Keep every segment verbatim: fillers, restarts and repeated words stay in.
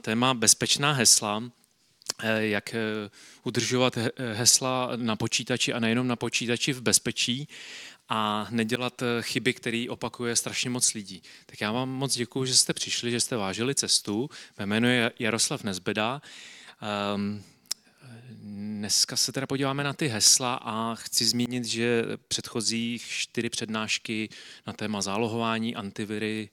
Téma bezpečná hesla, jak udržovat hesla na počítači a nejenom na počítači v bezpečí a nedělat chyby, které opakuje strašně moc lidí. Tak já vám moc děkuju, že jste přišli, že jste vážili cestu. Mé jméno je Jaroslav Nezbeda. Um, Dneska se teda podíváme na ty hesla a chci zmínit, že předchozích čtyři přednášky na téma zálohování, antiviry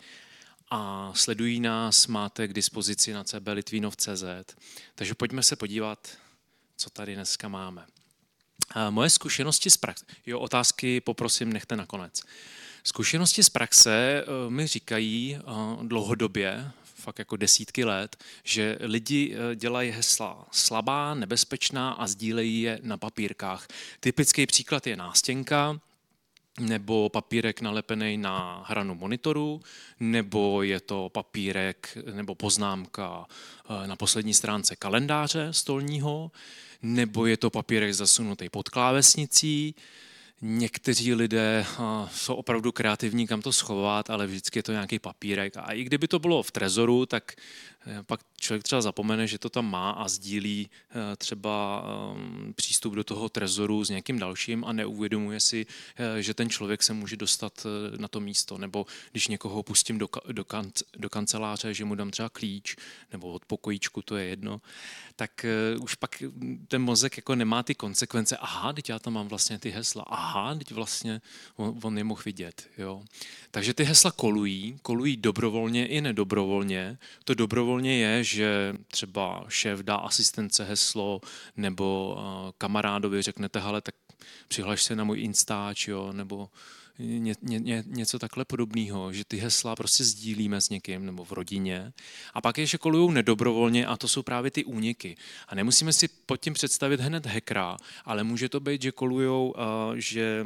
a sledují nás máte k dispozici na c b litvinov tečka c z. Takže pojďme se podívat, co tady dneska máme. Moje zkušenosti z praxe, jo, otázky poprosím nechte nakonec. Zkušenosti z praxe mi říkají dlouhodobě, fakt jako desítky let, že lidi dělají hesla slabá, nebezpečná a sdílejí je na papírkách. Typický příklad je nástěnka, nebo papírek nalepený na hranu monitoru, nebo je to papírek nebo poznámka na poslední stránce kalendáře stolního, nebo je to papírek zasunutý pod klávesnicí. Někteří lidé jsou opravdu kreativní, kam to schovat, ale vždycky je to nějaký papírek. A i kdyby to bylo v trezoru, tak pak člověk třeba zapomene, že to tam má a sdílí třeba přístup do toho trezoru s někým dalším a neuvědomuje si, že ten člověk se může dostat na to místo. Nebo když někoho pustím do, do, kanc, do kanceláře, že mu dám třeba klíč nebo od pokojíčku, to je jedno, tak už pak ten mozek jako nemá ty konsekvence. Aha, teď já tam mám vlastně ty hesla. Aha, teď vlastně on, on je mohl vidět. Jo. Takže ty hesla kolují, kolují dobrovolně i nedobrovolně. To dobrovolně je, že třeba šéf dá asistence heslo nebo kamarádovi řeknete, hele, tak přihlaš se na můj Instač, jo, nebo ně, ně, něco takhle podobného, že ty hesla prostě sdílíme s někým nebo v rodině. A pak je, že kolujou nedobrovolně a to jsou právě ty úniky. A nemusíme si pod tím představit hned hackera, ale může to být, že kolujou, že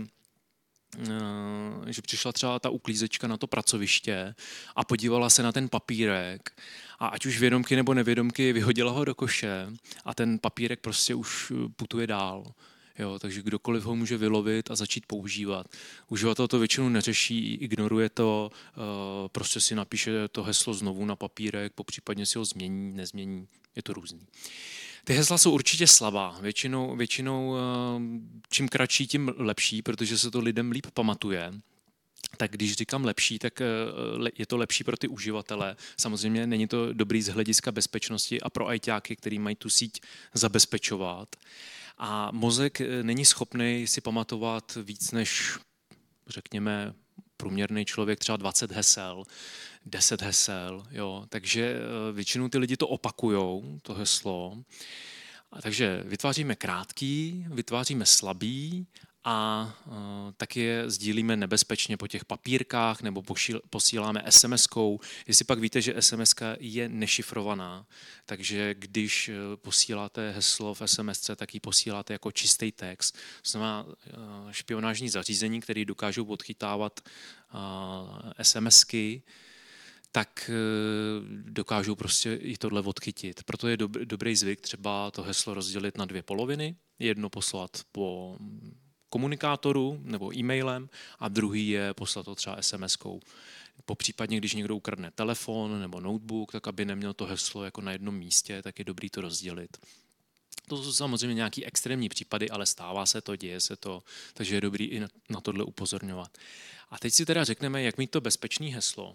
že přišla třeba ta uklízečka na to pracoviště a podívala se na ten papírek a ať už vědomky nebo nevědomky vyhodila ho do koše a ten papírek prostě už putuje dál. Jo, takže kdokoliv ho může vylovit a začít používat. Uživatel to většinou neřeší, ignoruje to, prostě si napíše to heslo znovu na papírek, popřípadně si ho změní, nezmění, je to různý. Ty hesla jsou určitě slabá. Většinou, většinou čím kratší, tím lepší, protože se to lidem líp pamatuje. Tak když říkám lepší, tak je to lepší pro ty uživatele. Samozřejmě není to dobrý z hlediska bezpečnosti a pro ajťáky, který mají tu síť zabezpečovat. A mozek není schopný si pamatovat víc než, řekněme, průměrný člověk třeba dvacet hesel, deset hesel, jo. Takže většinou ty lidi to opakujou, to heslo. A takže vytváříme krátký, vytváříme slabý a uh, taky je sdílíme nebezpečně po těch papírkách nebo pošil, posíláme es em eskou. Jestli pak víte, že es em eska je nešifrovaná, takže když posíláte heslo v es em esce, tak ji posíláte jako čistý text. To znamená uh, špionážní zařízení, které dokážou odchytávat uh, es em esky, tak dokážou prostě i tohle odchytit. Proto je dob- dobrý zvyk třeba to heslo rozdělit na dvě poloviny. Jedno poslat po komunikátoru nebo e-mailem a druhý je poslat to třeba es em eskou. Popřípadně, když někdo ukradne telefon nebo notebook, tak aby neměl to heslo jako na jednom místě, tak je dobrý to rozdělit. To jsou samozřejmě nějaké extrémní případy, ale stává se to, děje se to, takže je dobrý i na tohle upozorňovat. A teď si teda řekneme, jak mít to bezpečné heslo.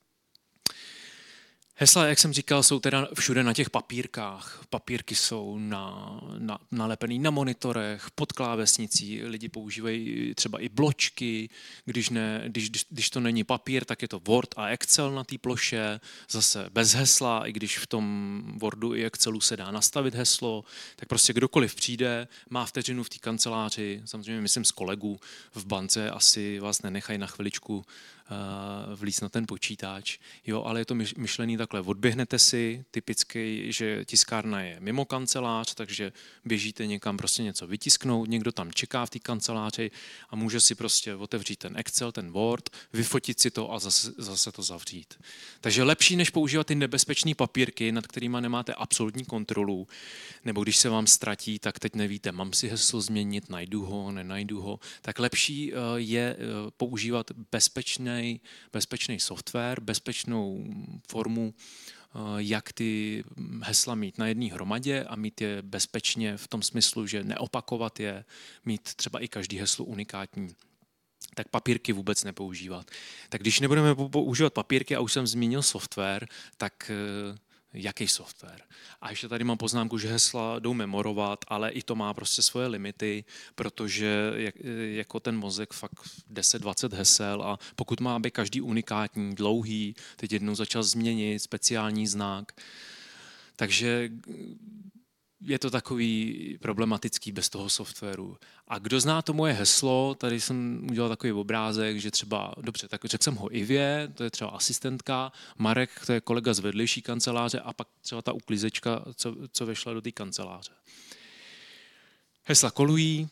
Hesla, jak jsem říkal, jsou teda všude na těch papírkách. Papírky jsou na, na, nalepený na monitorech, pod klávesnicí. Lidi používají třeba i bločky. Když, ne, když, když to není papír, tak je to Word a Excel na té ploše. Zase bez hesla, i když v tom Wordu i Excelu se dá nastavit heslo, tak prostě kdokoliv přijde, má vteřinu v té kanceláři, samozřejmě myslím z kolegů v bance, asi vás nenechají na chviličku vlíz na ten počítač, jo, ale je to myšlený takhle, odběhnete si, typicky, že tiskárna je mimo kancelář, takže běžíte někam prostě něco vytisknout, někdo tam čeká v té kanceláři a může si prostě otevřít ten Excel, ten Word, vyfotit si to a zase, zase to zavřít. Takže lepší, než používat ty nebezpečné papírky, nad kterými nemáte absolutní kontrolu, nebo když se vám ztratí, tak teď nevíte, mám si heslo změnit, najdu ho, nenajdu ho, tak lepší je používat bezpečný bezpečný software, bezpečnou formu jak ty hesla mít na jedné hromadě a mít je bezpečně v tom smyslu, že neopakovat je, mít třeba i každý heslo unikátní, tak papírky vůbec nepoužívat. Tak když nebudeme používat papírky, a už jsem zmínil software, tak jaký software? A ještě tady mám poznámku, že hesla jdou memorovat, ale i to má prostě svoje limity, protože jako ten mozek fakt deset dvacet hesel a pokud má být každý unikátní, dlouhý, teď jednou začal změnit speciální znak, takže je to takový problematický bez toho softwaru. A kdo zná to moje heslo, tady jsem udělal takový obrázek, že třeba, dobře, tak řekl jsem ho Ivě, to je třeba asistentka, Marek, to je kolega z vedlejší kanceláře a pak třeba ta uklízečka, co, co vešla do té kanceláře. Hesla kolují,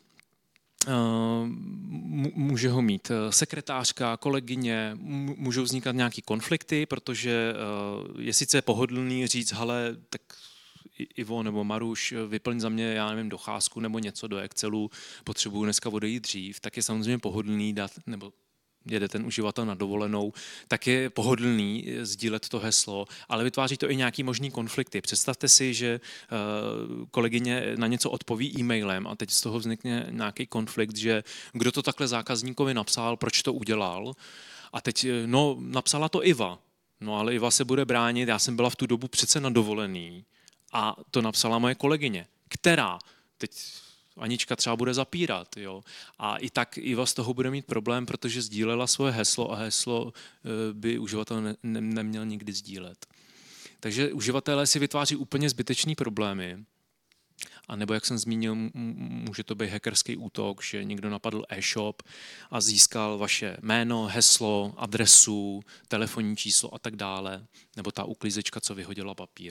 může ho mít sekretářka, kolegyně, můžou vznikat nějaké konflikty, protože je sice pohodlný říct, hele, tak Ivo nebo Maruš, vyplň za mě, já nevím, docházku nebo něco do Excelu, potřebuju dneska odejít dřív, tak je samozřejmě pohodlný dát, nebo jede ten uživatel na dovolenou, tak je pohodlný sdílet to heslo, ale vytváří to i nějaký možný konflikty. Představte si, že kolegyně na něco odpoví e-mailem a teď z toho vznikne nějaký konflikt, že kdo to takhle zákazníkovi napsal, proč to udělal. A teď, no, napsala to Iva. No ale Iva se bude bránit, já jsem byla v tu dobu přece na dovolený a to napsala moje kolegyně, která teď Anička třeba bude zapírat. Jo? A i tak Iva z toho bude mít problém, protože sdílela svoje heslo a heslo by uživatel ne, ne, neměl nikdy sdílet. Takže uživatelé si vytváří úplně zbytečný problémy. A nebo, jak jsem zmínil, může to být hackerský útok, že někdo napadl e-shop a získal vaše jméno, heslo, adresu, telefonní číslo a tak dále. Nebo ta uklízečka, co vyhodila papír.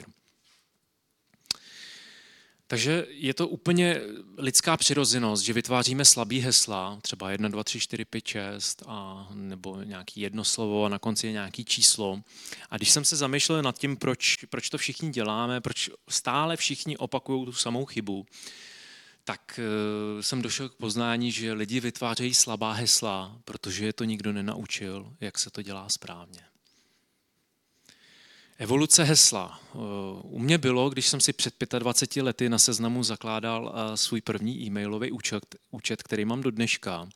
Takže je to úplně lidská přirozenost, že vytváříme slabý hesla, třeba jedna, dva, tři, čtyři, pět, šest, a nebo nějaký jedno slovo a na konci je nějaký číslo. A když jsem se zamýšlel nad tím, proč, proč to všichni děláme, proč stále všichni opakují tu samou chybu, tak uh, jsem došel k poznání, že lidi vytvářejí slabá hesla, protože je to nikdo nenaučil, jak se to dělá správně. Evoluce hesla. U mě bylo, když jsem si před dvaceti pěti lety na Seznamu zakládal svůj první e-mailový účet, účet, který mám do dneška,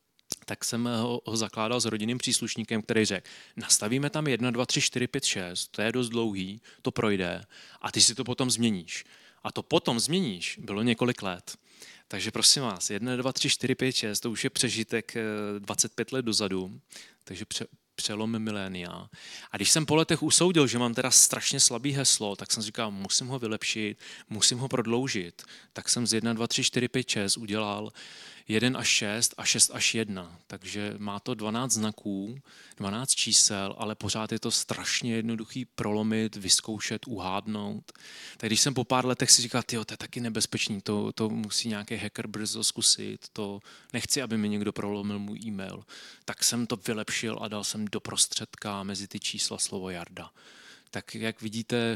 tak jsem ho, ho zakládal s rodinným příslušníkem, který řekl, nastavíme tam jedna, dva, tři, čtyři, pět, šest, to je dost dlouhý, to projde a ty si to potom změníš. A to potom změníš bylo několik let. Takže prosím vás, jedna, dva, tři, čtyři, pět, šest, to už je přežitek dvacet pět let dozadu, takže pře- přelom milénia. A když jsem po letech usoudil, že mám teda strašně slabý heslo, tak jsem říkal, musím ho vylepšit, musím ho prodloužit. Tak jsem z jedna, dva, tři, čtyři, pět, šest udělal jedna až šest a šest až jedna. Takže má to dvanáct znaků, dvanáct čísel, ale pořád je to strašně jednoduchý prolomit, vyzkoušet, uhádnout. Tak když jsem po pár letech si říkal, tyjo, to je taky nebezpečný, to, to musí nějaký hacker brzo zkusit, to nechci, aby mi někdo prolomil můj e-mail. Tak jsem to vylepšil a dal jsem do prostředka mezi ty čísla slovo Jarda. Tak jak vidíte,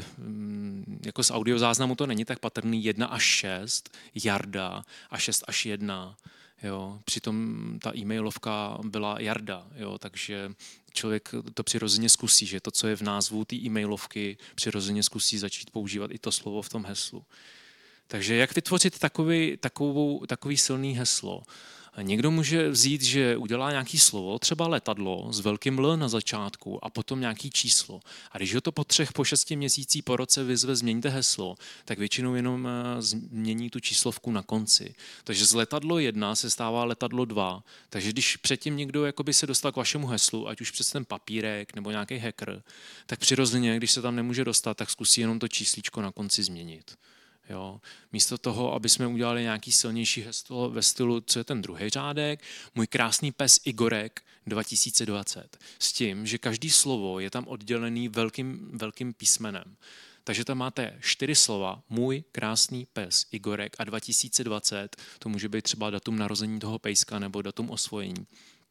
jako z audiozáznamu to není tak patrný, jedna až šest, Jarda a šest až jedna. Jo. Přitom ta e-mailovka byla Jarda, jo. Takže člověk to přirozeně zkusí, že to, co je v názvu té e-mailovky, přirozeně zkusí začít používat i to slovo v tom heslu. Takže jak vytvořit takový, takovou, takový silný heslo? Někdo může vzít, že udělá nějaký slovo, třeba letadlo s velkým L na začátku a potom nějaký číslo. A když ho to po třech, po šesti měsících, po roce vyzve změňte heslo, tak většinou jenom změní tu číslovku na konci. Takže z letadlo jedna se stává letadlo dva. Takže když předtím někdo jakoby se dostal k vašemu heslu, ať už přes ten papírek nebo nějaký hacker, tak přirozeně, když se tam nemůže dostat, tak zkusí jenom to číslíčko na konci změnit. Jo. Místo toho, aby jsme udělali nějaký silnější heslo ve stylu, co je ten druhý řádek, můj krásný pes Igorek dva tisíce dvacet. S tím, že každý slovo je tam oddělený velkým, velkým písmenem. Takže tam máte čtyři slova, můj krásný pes Igorek a dva tisíce dvacet, to může být třeba datum narození toho pejska nebo datum osvojení.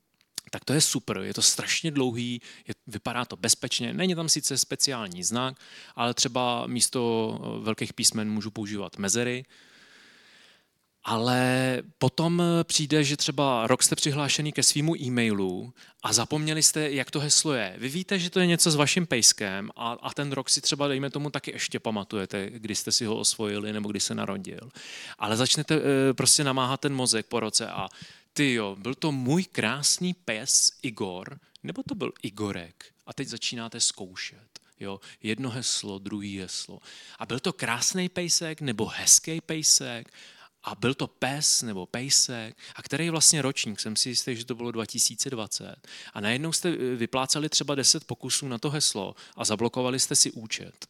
Tak to je super, je to strašně dlouhý, je, vypadá to bezpečně, není tam sice speciální znak, ale třeba místo velkých písmen můžu používat mezery. Ale potom přijde, že třeba rok jste přihlášený ke svýmu e-mailu a zapomněli jste, jak to heslo je. Vy víte, že to je něco s vaším pejskem a, a ten rok si třeba, dejme tomu, taky ještě pamatujete, kdy jste si ho osvojili nebo kdy se narodil. Ale začnete e, prostě namáhat ten mozek po roce a ty jo, byl to můj krásný pes Igor, nebo to byl Igorek? A teď začínáte zkoušet. Jo, jedno heslo, druhý heslo. A byl to krásný pejsek nebo hezký pejsek? A byl to pes nebo pejsek? A který vlastně ročník? Jsem si jistý, že to bylo dva tisíce dvacet. A najednou jste vypláceli třeba deset pokusů na to heslo a zablokovali jste si účet.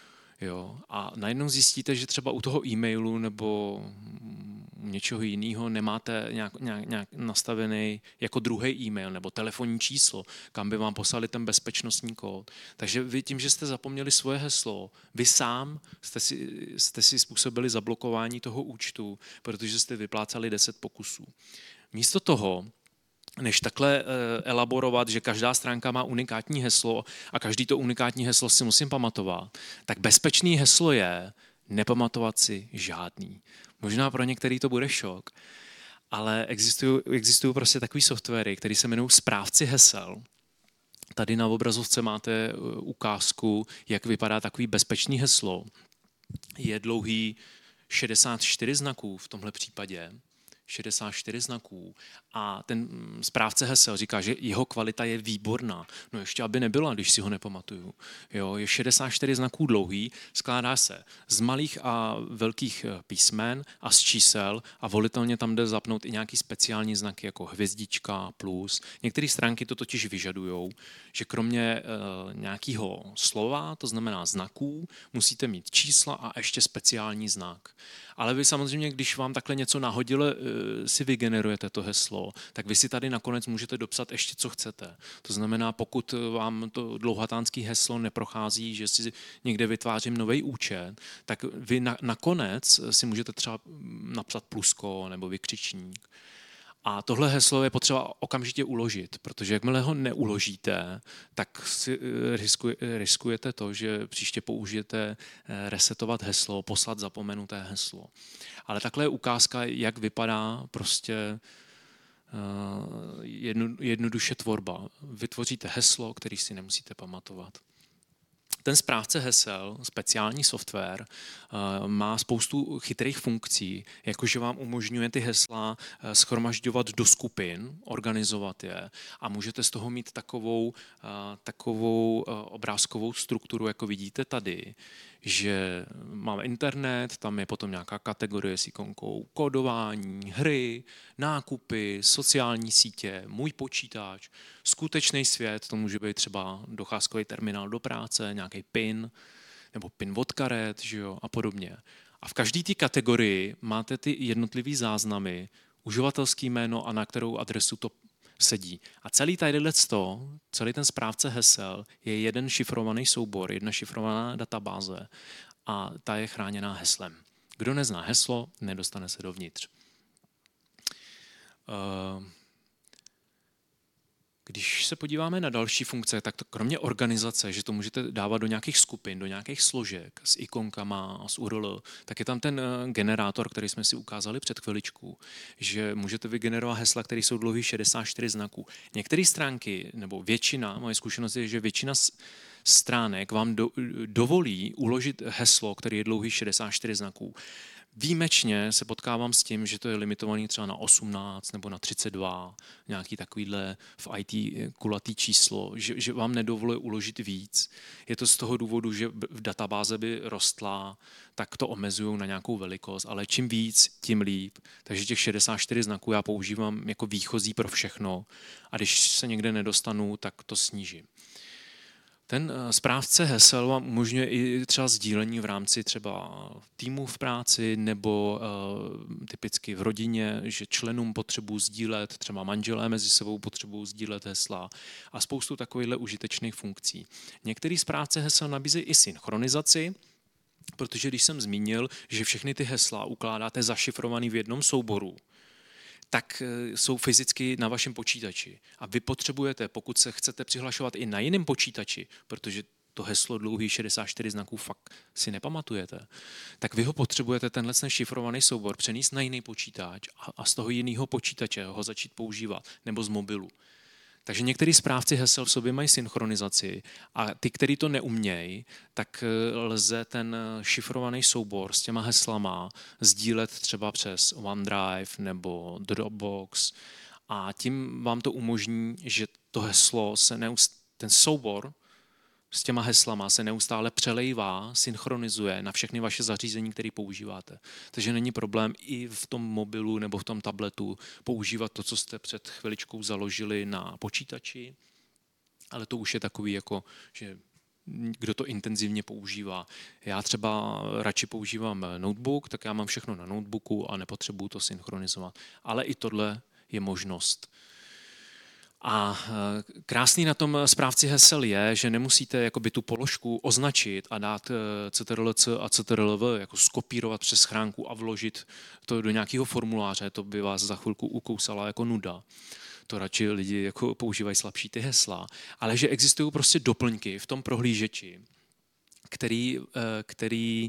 Jo, a najednou zjistíte, že třeba u toho e-mailu nebo něčeho jiného nemáte nějak, nějak, nějak nastavený jako druhý e-mail nebo telefonní číslo, kam by vám poslali ten bezpečnostní kód. Takže vy tím, že jste zapomněli svoje heslo, vy sám jste si, jste si způsobili zablokování toho účtu, protože jste vyplácali deset pokusů. Místo toho, než takhle elaborovat, že každá stránka má unikátní heslo a každý to unikátní heslo si musím pamatovat, tak bezpečný heslo je nepamatovat si žádný. Možná pro některý to bude šok, ale existují, existují prostě takový softwary, které se jmenují správci hesel. Tady na obrazovce máte ukázku, jak vypadá takový bezpečný heslo. Je dlouhý šedesát čtyři znaků v tomhle případě. šedesát čtyři znaků a ten správce hesel říká, že jeho kvalita je výborná. No ještě aby nebyla, když si ho nepamatuju. Jo, je šedesát čtyři znaků dlouhý, skládá se z malých a velkých písmen a z čísel a volitelně tam jde zapnout i nějaký speciální znaky jako hvězdička, plus. Některé stránky to totiž vyžadujou, že kromě e, nějakého slova, to znamená znaků, musíte mít čísla a ještě speciální znak. Ale vy samozřejmě, když vám takhle něco nahodile si vygenerujete to heslo, tak vy si tady nakonec můžete dopsat ještě, co chcete. To znamená, pokud vám to dlouhatánský heslo neprochází, že si někde vytvářím nový účet, tak vy na, nakonec si můžete třeba napsat plusko nebo vykřičník. A tohle heslo je potřeba okamžitě uložit, protože jakmile ho neuložíte, tak si riskujete to, že příště použijete resetovat heslo, poslat zapomenuté heslo. Ale takhle je ukázka, jak vypadá prostě jedno, jednoduše tvorba. Vytvoříte heslo, který si nemusíte pamatovat. Ten správce hesel, speciální software, má spoustu chytrých funkcí, jakože vám umožňuje ty hesla shromažďovat do skupin, organizovat je a můžete z toho mít takovou, takovou obrázkovou strukturu, jako vidíte tady, že máme internet, tam je potom nějaká kategorie s ikonkou kódování, hry, nákupy, sociální sítě, můj počítač, skutečný svět, to může být třeba docházkový terminál do práce, nějaký PIN, nebo PIN od karet, že jo, a podobně. A v každé té kategorii máte ty jednotlivý záznamy, uživatelský jméno a na kterou adresu to sedí. A celý tadyhle sto, celý ten správce hesel je jeden šifrovaný soubor, jedna šifrovaná databáze a ta je chráněná heslem. Kdo nezná heslo, nedostane se dovnitř. Když se podíváme na další funkce, tak to kromě organizace, že to můžete dávat do nějakých skupin, do nějakých složek s ikonkama a s U R L, tak je tam ten generátor, který jsme si ukázali před chviličkou, že můžete vygenerovat hesla, které jsou dlouhý šedesát čtyři znaků. Některé stránky, nebo většina, moje zkušenost je, že většina stránek vám do, dovolí uložit heslo, který je dlouhý šedesát čtyři znaků. Výjimečně se potkávám s tím, že to je limitovaný třeba na osmnáct nebo na třicet dva, nějaký takovýhle v í té kulatý číslo, že, že vám nedovoluje uložit víc. Je to z toho důvodu, že v databáze by rostla, tak to omezují na nějakou velikost, ale čím víc, tím líp. Takže těch šedesát čtyři znaků já používám jako výchozí pro všechno a když se někde nedostanu, tak to snížím. Ten správce hesel vám umožňuje i třeba sdílení v rámci třeba týmu v práci nebo uh, typicky v rodině, že členům potřebují sdílet, třeba manželé mezi sebou potřebují sdílet hesla a spoustu takovýchhle užitečných funkcí. Některý správce hesel nabízejí i synchronizaci, protože když jsem zmínil, že všechny ty hesla ukládáte zašifrovaný v jednom souboru, tak jsou fyzicky na vašem počítači. A vy potřebujete, pokud se chcete přihlašovat i na jiném počítači, protože to heslo dlouhý šedesát čtyři znaků fakt si nepamatujete, tak vy ho potřebujete tenhle ten šifrovaný soubor přenést na jiný počítač a, a z toho jiného počítače ho začít používat, nebo z mobilu. Takže některý správci hesel v sobě mají synchronizaci a ty, kteří to neumějí, tak lze ten šifrovaný soubor s těma heslama sdílet třeba přes OneDrive nebo Dropbox a tím vám to umožní, že to heslo se neustále, ten soubor s těma heslama se neustále přelejvá, synchronizuje na všechny vaše zařízení, které používáte. Takže není problém i v tom mobilu nebo v tom tabletu používat to, co jste před chviličkou založili na počítači, ale to už je takový, jako, že kdo to intenzivně používá. Já třeba radši používám notebook, tak já mám všechno na notebooku a nepotřebuju to synchronizovat. Ale i tohle je možnost. A krásný na tom správci hesel je, že nemusíte jakoby tu položku označit a dát ctrl-c a ctrl-v, jako skopírovat přes schránku a vložit to do nějakého formuláře, to by vás za chvilku ukousala jako nuda. To radši lidi jako používají slabší ty hesla. Ale že existují prostě doplňky v tom prohlížeči, který, který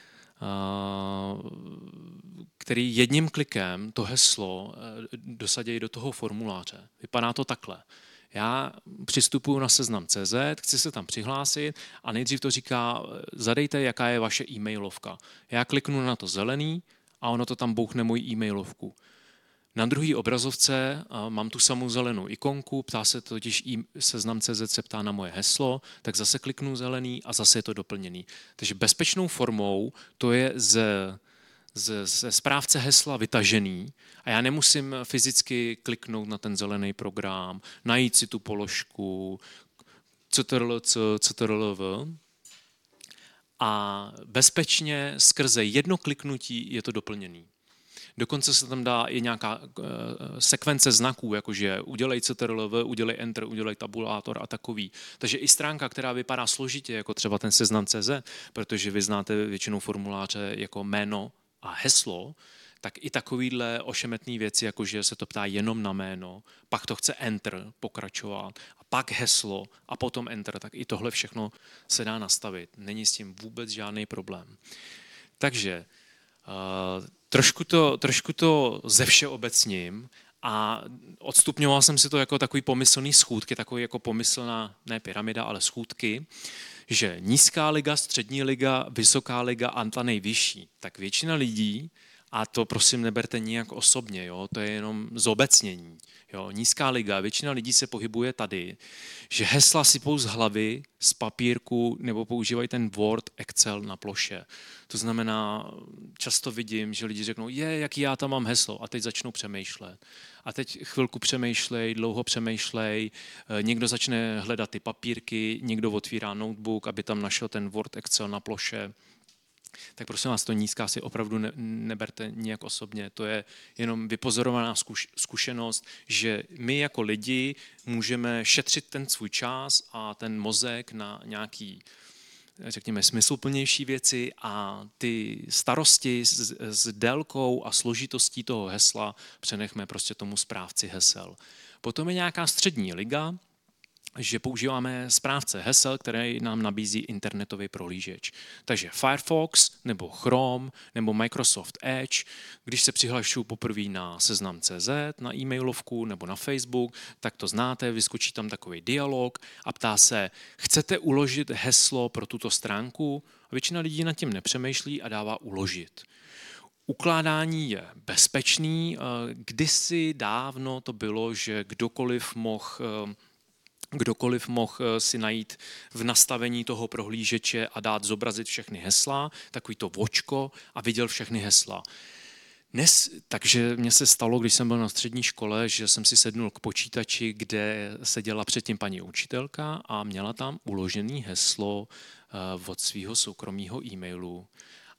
který jedním klikem to heslo dosadějí do toho formuláře. Vypadá to takhle. Já přistupuji na seznam tečka cé zet, chci se tam přihlásit a nejdřív to říká, zadejte, jaká je vaše e-mailovka. Já kliknu na to zelený a ono to tam bouchne moji e-mailovku. Na druhé obrazovce mám tu samou zelenou ikonku, ptá se totiž seznam tečka cé zet se ptá na moje heslo, tak zase kliknu zelený a zase je to doplněný. Takže bezpečnou formou to je ze, ze, ze správce hesla vytažený a já nemusím fyzicky kliknout na ten zelený program, najít si tu položku, ctrl-c, ctrl-v a bezpečně skrze jedno kliknutí je to doplněný. Dokonce se tam dá i nějaká uh, sekvence znaků, jakože udělej ctrl-v, udělej enter, udělej tabulátor a takový. Takže i stránka, která vypadá složitě, jako třeba ten seznam tečka cé zet, protože vy znáte většinou formuláře jako jméno a heslo, tak i takovýhle ošemetný věci, jakože se to ptá jenom na jméno, pak to chce enter, pokračovat, a pak heslo a potom enter, tak i tohle všechno se dá nastavit. Není s tím vůbec žádný problém. Takže uh, Trošku to, trošku to ze všeobecním a odstupňoval jsem si to jako takový pomyslný schůdky, takový jako pomyslná, ne pyramida, ale schůdky, že nízká liga, střední liga, vysoká liga a ta nejvyšší. Tak většina lidí, a to prosím neberte nijak osobně, jo, to je jenom zobecnění. Jo, nízká liga, většina lidí se pohybuje tady, že hesla sypou z hlavy, z papírku nebo používají ten Word, Excel na ploše. To znamená, často vidím, že lidi řeknou, je, jaký já tam mám heslo a teď začnou přemýšlet. A teď chvilku přemýšlej, dlouho přemýšlej, někdo začne hledat ty papírky, někdo otvírá notebook, aby tam našel ten Word, Excel na ploše. Tak prosím vás, to nízká si opravdu ne, neberte nijak osobně. To je jenom vypozorovaná zkuš, zkušenost, že my jako lidi můžeme šetřit ten svůj čas a ten mozek na nějaký, řekněme, smysluplnější věci a ty starosti s, s délkou a složitostí toho hesla přenechme prostě tomu správci hesel. Potom je nějaká střední liga, že používáme správce hesel, které nám nabízí internetový prohlížeč. Takže Firefox, nebo Chrome, nebo Microsoft Edge, když se přihlašuju poprvé na seznam tečka cé zet, na e-mailovku nebo na Facebook, tak to znáte, vyskočí tam takový dialog a ptá se, chcete uložit heslo pro tuto stránku? A většina lidí nad tím nepřemýšlí a dává uložit. Ukládání je bezpečný. Kdysi dávno to bylo, že kdokoliv mohl Kdokoliv mohl si najít v nastavení toho prohlížeče a dát zobrazit všechny hesla, takový to vočko a viděl všechny hesla. Dnes, takže mně se stalo, když jsem byl na střední škole, že jsem si sednul k počítači, kde seděla předtím paní učitelka a měla tam uložené heslo od svého soukromého e-mailu.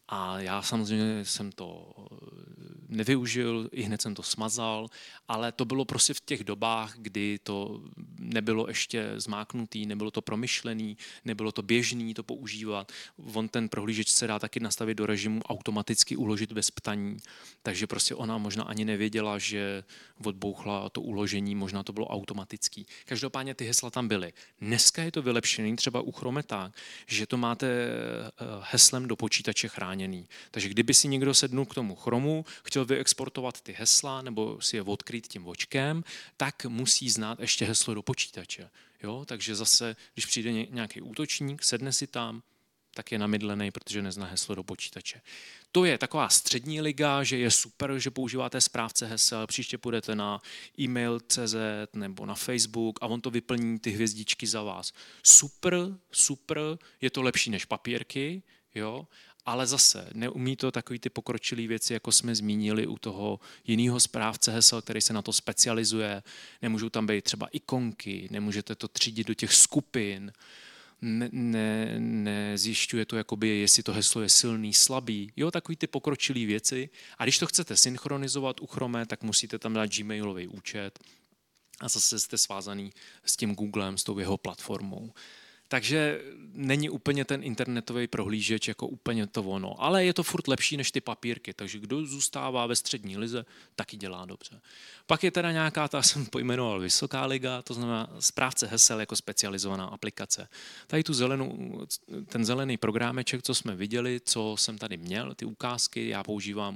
A já samozřejmě jsem to nevyužil, i hned jsem to smazal, ale to bylo prostě v těch dobách, kdy to nebylo ještě zmáknutý, nebylo to promyšlený, nebylo to běžný to používat. On ten prohlížeč se dá taky nastavit do režimu automaticky uložit bez ptaní, takže prostě ona možná ani nevěděla, že odbouchla to uložení, možná to bylo automatický. Každopádně ty hesla tam byly. Dneska je to vylepšený třeba u Chrome tak, že to máte heslem do počítače chráněný. Takže kdyby si někdo sednul k tomu Chromu, chtěl vyexportovat ty hesla nebo si je odkryt tím vočkem, tak musí znát ještě heslo do počítače. Jo? Takže zase, když přijde nějaký útočník, sedne si tam, tak je namydlený, protože nezná heslo do počítače. To je taková střední liga, že je super, že používáte správce hesel, příště půjdete na e-mail tečka cé zet nebo na Facebook a on to vyplní ty hvězdičky za vás. Super, super, je to lepší než papírky, jo? Ale zase neumí to takový ty pokročilé věci, jako jsme zmínili u toho jiného správce hesel, který se na to specializuje. Nemůžou tam být třeba ikonky, nemůžete to třídit do těch skupin, ne, ne, nezjišťuje to, jakoby, jestli to heslo je silný, slabý, jo, takový ty pokročilé věci. A když to chcete synchronizovat u Chrome, tak musíte tam dát gmailový účet a zase jste svázaný s tím Googlem, s tou jeho platformou. Takže není úplně ten internetový prohlížeč jako úplně to ono, ale je to furt lepší než ty papírky, takže kdo zůstává ve střední lize, taky dělá dobře. Pak je teda nějaká, ta jsem pojmenoval vysoká liga, to znamená správce hesel jako specializovaná aplikace. Tady tu zelenou, ten zelený programeček, co jsme viděli, co jsem tady měl, ty ukázky, já používám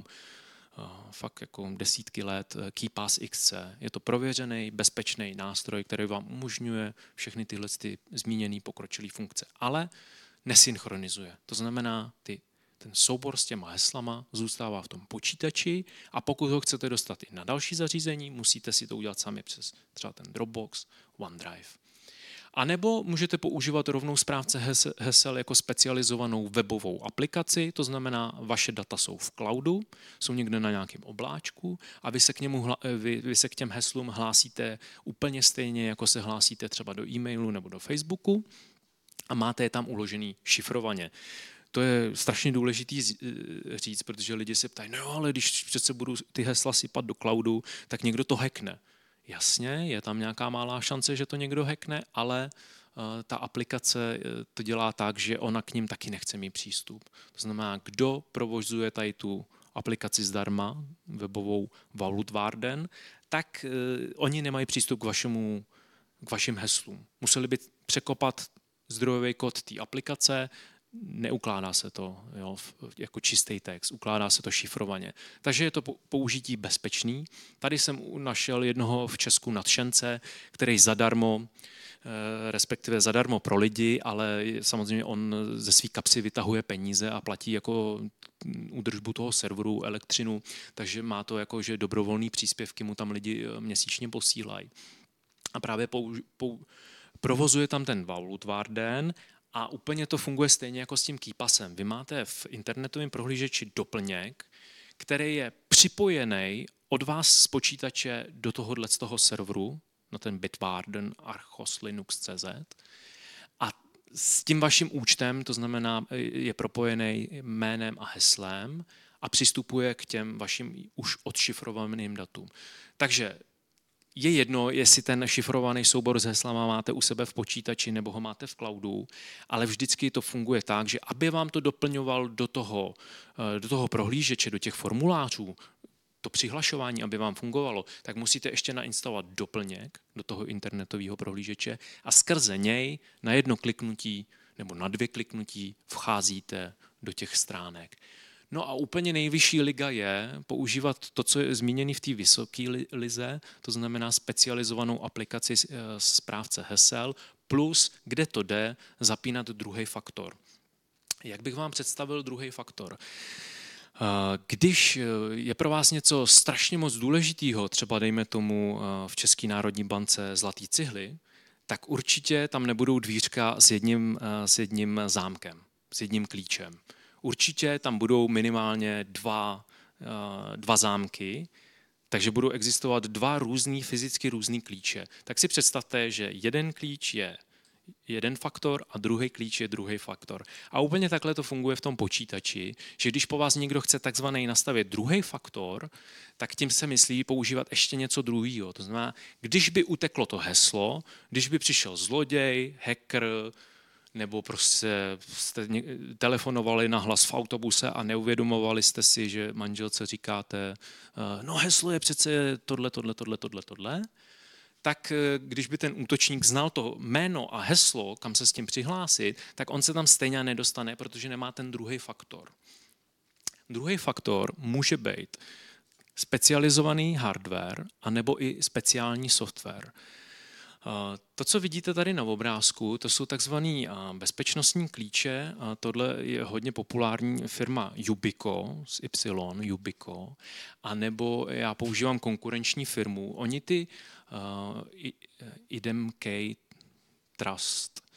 fakt jako desítky let KeePass iks cé. Je to prověřený, bezpečný nástroj, který vám umožňuje všechny tyhle ty zmíněné pokročilé funkce, ale nesynchronizuje. To znamená, ty, ten soubor s těma heslama zůstává v tom počítači a pokud ho chcete dostat i na další zařízení, musíte si to udělat sami přes třeba ten Dropbox, OneDrive. A nebo můžete používat rovnou správce hesel jako specializovanou webovou aplikaci, to znamená, vaše data jsou v cloudu, jsou někde na nějakém obláčku a vy se k, němu, vy, vy se k těm heslům hlásíte úplně stejně, jako se hlásíte třeba do e-mailu nebo do Facebooku a máte je tam uložený šifrovaně. To je strašně důležitý říct, protože lidi se ptají, no ale když přece budu ty hesla sypat do cloudu, tak někdo to hackne. Jasně, je tam nějaká malá šance, že to někdo hackne, ale uh, ta aplikace to dělá tak, že ona k ním taky nechce mít přístup. To znamená, kdo provozuje tady tu aplikaci zdarma, webovou Vaultwarden, tak uh, oni nemají přístup k, vašemu, k vašim heslům. Museli by překopat zdrojový kód té aplikace, neukládá se to jo, jako čistý text, ukládá se to šifrovaně. Takže je to použití bezpečný. Tady jsem našel jednoho v Česku nadšence, který zadarmo, respektive zadarmo pro lidi, ale samozřejmě on ze svý kapsy vytahuje peníze a platí jako údržbu toho serveru, elektřinu, takže má to jako, že dobrovolný příspěvky mu tam lidi měsíčně posílají. A právě pou, pou, provozuje tam ten Vaultwarden a úplně to funguje stejně jako s tím KeePassem. Vy máte v internetovém prohlížeči doplněk, který je připojený od vás z počítače do tohohle z toho serveru, na ten Bitwarden Archos Linux tečka cé zet. A s tím vaším účtem, to znamená, je propojený jménem a heslem a přistupuje k těm vašim už odšifrovaným datům. Takže je jedno, jestli ten šifrovaný soubor s heslama máte u sebe v počítači nebo ho máte v cloudu, ale vždycky to funguje tak, že aby vám to doplňoval do toho, do toho prohlížeče, do těch formulářů, to přihlašování, aby vám fungovalo, tak musíte ještě nainstalovat doplněk do toho internetového prohlížeče a skrze něj na jedno kliknutí nebo na dvě kliknutí vcházíte do těch stránek. No a úplně nejvyšší liga je používat to, co je zmíněné v té vysoké lize, to znamená specializovanou aplikaci správce hesel, plus, kde to jde, zapínat druhý faktor. Jak bych vám představil druhý faktor? Když je pro vás něco strašně moc důležitého, třeba dejme tomu v České národní bance zlatý cihly, tak určitě tam nebudou dvířka s jedním, s jedním zámkem, s jedním klíčem. Určitě tam budou minimálně dva, dva zámky, takže budou existovat dva různý, fyzicky různý klíče. Tak si představte, že jeden klíč je jeden faktor a druhý klíč je druhý faktor. A úplně takhle to funguje v tom počítači, že když po vás někdo chce takzvaný nastavit druhý faktor, tak tím se myslí používat ještě něco druhého. To znamená, když by uteklo to heslo, když by přišel zloděj, hacker, nebo prostě jste telefonovali na hlas v autobuse a neuvědomovali jste si, že manželce říkáte, no heslo je přece tohle, tohle, tohle, tohle, tohle, tak když by ten útočník znal to jméno a heslo, kam se s tím přihlásit, tak on se tam stejně nedostane, protože nemá ten druhý faktor. Druhý faktor může být specializovaný hardware anebo i speciální software. To, co vidíte tady na obrázku, to jsou takzvané bezpečnostní klíče. Tohle je hodně populární firma Yubico, z Y, Yubico, a nebo já používám konkurenční firmu. Oni ty uh, I D M K Trust.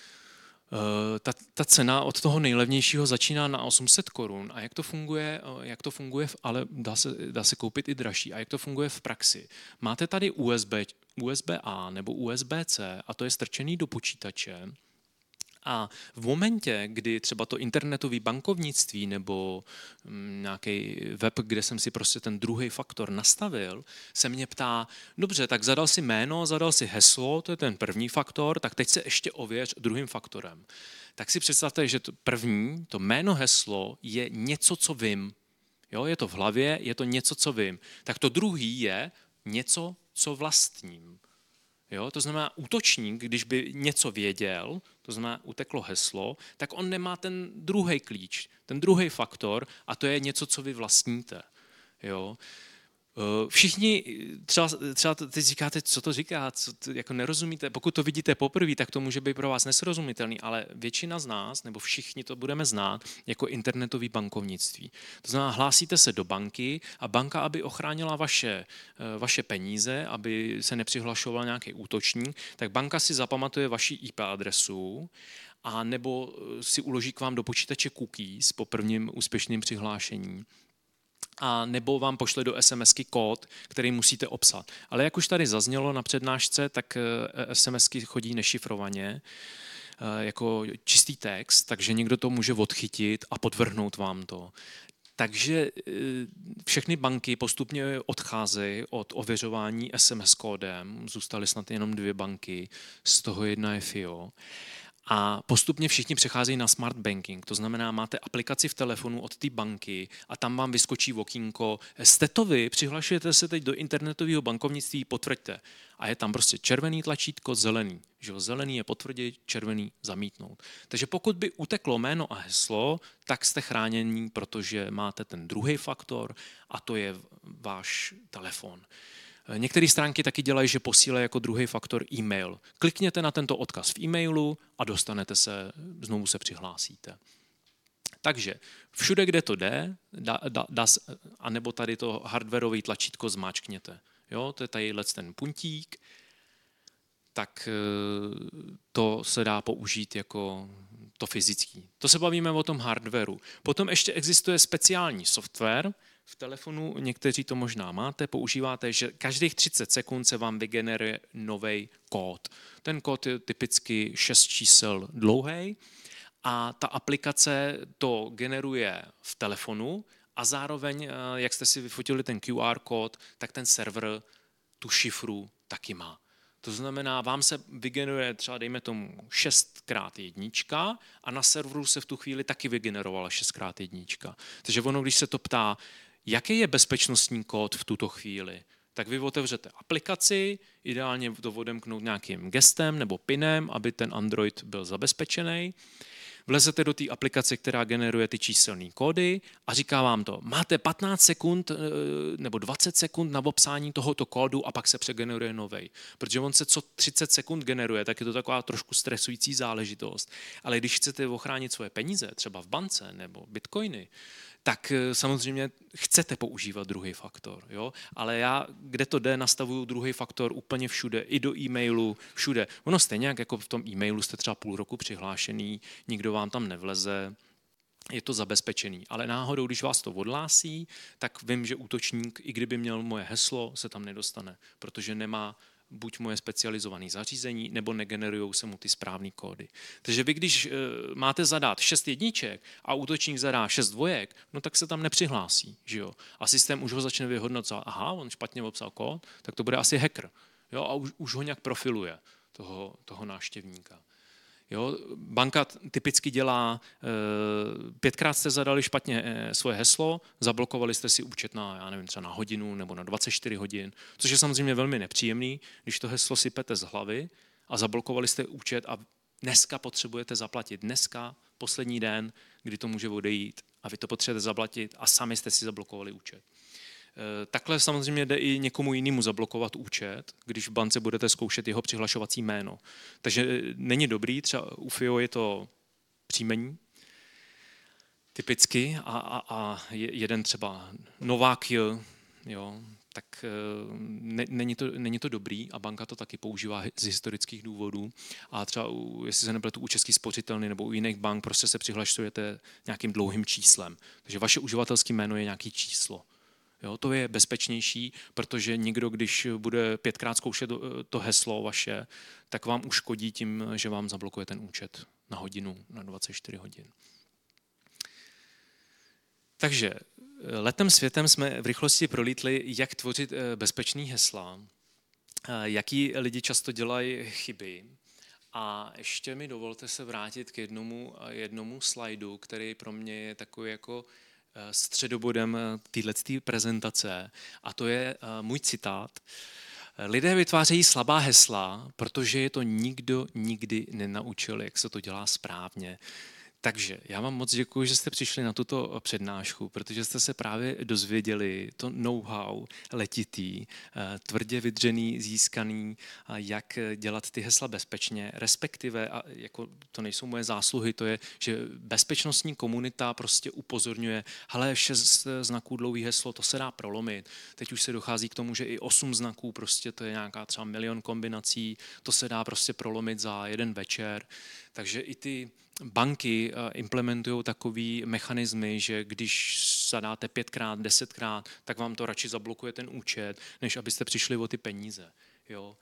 Ta, ta cena od toho nejlevnějšího začíná na osm set korun. A jak to funguje, jak to funguje, ale dá se, dá se koupit i dražší. A jak to funguje v praxi? Máte tady U S B, U S B A nebo U S B C a to je strčený do počítače. A v momentě, kdy třeba to internetové bankovnictví nebo nějaký web, kde jsem si prostě ten druhý faktor nastavil, se mě ptá, dobře, tak zadal si jméno, zadal si heslo, to je ten první faktor, tak teď se ještě ověř druhým faktorem. Tak si představte, že to první, to jméno, heslo je něco, co vím. Jo, je to v hlavě, je to něco, co vím. Tak to druhý je něco, co vlastním. Jo, to znamená, útočník, když by něco věděl, to znamená, uteklo heslo, tak on nemá ten druhý klíč, ten druhý faktor, a to je něco, co vy vlastníte. Jo. Všichni, třeba, třeba teď říkáte, co to říká, co to, jako nerozumíte, pokud to vidíte poprvé, tak to může být pro vás nesrozumitelný, ale většina z nás, nebo všichni to budeme znát jako internetový bankovnictví. To znamená, hlásíte se do banky a banka, aby ochránila vaše, vaše peníze, aby se nepřihlašoval nějaký útočník, tak banka si zapamatuje vaši I P adresu a nebo si uloží k vám do počítače cookies po prvním úspěšném přihlášení. A nebo vám pošle do SMSky kód, který musíte obsat. Ale jak už tady zaznělo na přednášce, tak SMSky chodí nešifrovaně, jako čistý text, takže někdo to může odchytit a podvrhnout vám to. Takže všechny banky postupně odcházejí od ověřování S M S kódem, zůstaly snad jenom dvě banky, z toho jedna je F I O. A postupně všichni přecházejí na smart banking, to znamená, máte aplikaci v telefonu od té banky a tam vám vyskočí okýnko, jste to vy, přihlašujete se teď do internetového bankovnictví, potvrďte. A je tam prostě červený tlačítko, zelený. Že zelený je potvrdit, červený zamítnout. Takže pokud by uteklo jméno a heslo, tak jste chránění, protože máte ten druhý faktor a to je váš telefon. Některé stránky taky dělají, že posílají jako druhý faktor e-mail. Klikněte na tento odkaz v e-mailu a dostanete se, znovu se přihlásíte. Takže všude, kde to jde, da, da, da, anebo tady to hardwareové tlačítko zmáčkněte. Jo, to je tadyhle ten puntík, tak to se dá použít jako to fyzický. To se bavíme o tom hardwareu. Potom ještě existuje speciální software. V telefonu někteří to možná máte, používáte, že každých třicet sekund se vám vygeneruje nový kód. Ten kód je typicky šest čísel dlouhý a ta aplikace to generuje v telefonu a zároveň, jak jste si vyfotili ten Q R kód, tak ten server tu šifru taky má. To znamená, vám se vygeneruje třeba, dejme tomu, šest krát jednička a na serveru se v tu chvíli taky vygenerovala šest krát jednička. Takže ono, když se to ptá, jaký je bezpečnostní kód v tuto chvíli, tak vy otevřete aplikaci, ideálně to odemknout nějakým gestem nebo pinem, aby ten Android byl zabezpečený. Vlezete do té aplikace, která generuje ty číselné kódy a říká vám to, máte patnáct sekund nebo dvacet sekund na obsání tohoto kódu a pak se přegeneruje novej. Protože on se co třicet sekund generuje, tak je to taková trošku stresující záležitost. Ale když chcete ochránit svoje peníze, třeba v bance nebo bitcoiny, tak samozřejmě chcete používat druhý faktor. Jo? Ale já, kde to jde, nastavuju druhý faktor úplně všude, i do e-mailu, všude. Ono stejně, jako v tom e-mailu jste třeba půl roku přihlášený, nikdo vám tam nevleze, je to zabezpečený. Ale náhodou, když vás to odhlásí, tak vím, že útočník, i kdyby měl moje heslo, se tam nedostane, protože nemá buď moje specializované zařízení, nebo negenerují se mu ty správné kódy. Takže vy, když máte zadat šest jedniček a útočník zadá šest dvojek, no tak se tam nepřihlásí. Že jo? A systém už ho začne vyhodnocovat. Aha, on špatně obsal kód, tak to bude asi hacker. Jo? A už, už ho nějak profiluje, toho, toho návštěvníka. Jo, banka typicky dělá, pětkrát jste zadali špatně svoje heslo, zablokovali jste si účet na, já nevím, třeba na hodinu nebo na dvacet čtyři hodin, což je samozřejmě velmi nepříjemný, když to heslo sypete z hlavy a zablokovali jste účet a dneska potřebujete zaplatit. Dneska, poslední den, kdy to může odejít a vy to potřebujete zaplatit a sami jste si zablokovali účet. Takhle samozřejmě jde i někomu jinému zablokovat účet, když v bance budete zkoušet jeho přihlašovací jméno. Takže není dobrý, třeba u F I O je to příjmení, typicky, a, a, a jeden třeba Novák, jo, tak ne, není, to, není to dobrý a banka to taky používá z historických důvodů. A třeba, u, jestli se nepletu u Český spořitelny nebo u jiných bank, prostě se přihlašujete nějakým dlouhým číslem. Takže vaše uživatelské jméno je nějaké číslo. Jo, to je bezpečnější, protože někdo, když bude pětkrát zkoušet to heslo vaše, tak vám uškodí tím, že vám zablokuje ten účet na hodinu, na dvacet čtyři hodin. Takže letem světem jsme v rychlosti prolítli, jak tvořit bezpečný hesla, jaký lidi často dělají chyby. A ještě mi dovolte se vrátit k jednomu, jednomu slajdu, který pro mě je takový jako středobodem této prezentace, a to je můj citát. Lidé vytvářejí slabá hesla, protože je to nikdo nikdy nenaučil, jak se to dělá správně. Takže já vám moc děkuji, že jste přišli na tuto přednášku, protože jste se právě dozvěděli to know-how letitý, tvrdě vydřený, získaný, jak dělat ty hesla bezpečně, respektive, a jako to nejsou moje zásluhy, to je, že bezpečnostní komunita prostě upozorňuje, hele, šest znaků dlouhý heslo, to se dá prolomit. Teď už se dochází k tomu, že i osm znaků, prostě to je nějaká třeba milion kombinací, to se dá prostě prolomit za jeden večer. Takže i ty banky implementují takový mechanismy, že když zadáte pětkrát, desetkrát, tak vám to radši zablokuje ten účet, než abyste přišli o ty peníze. Jo?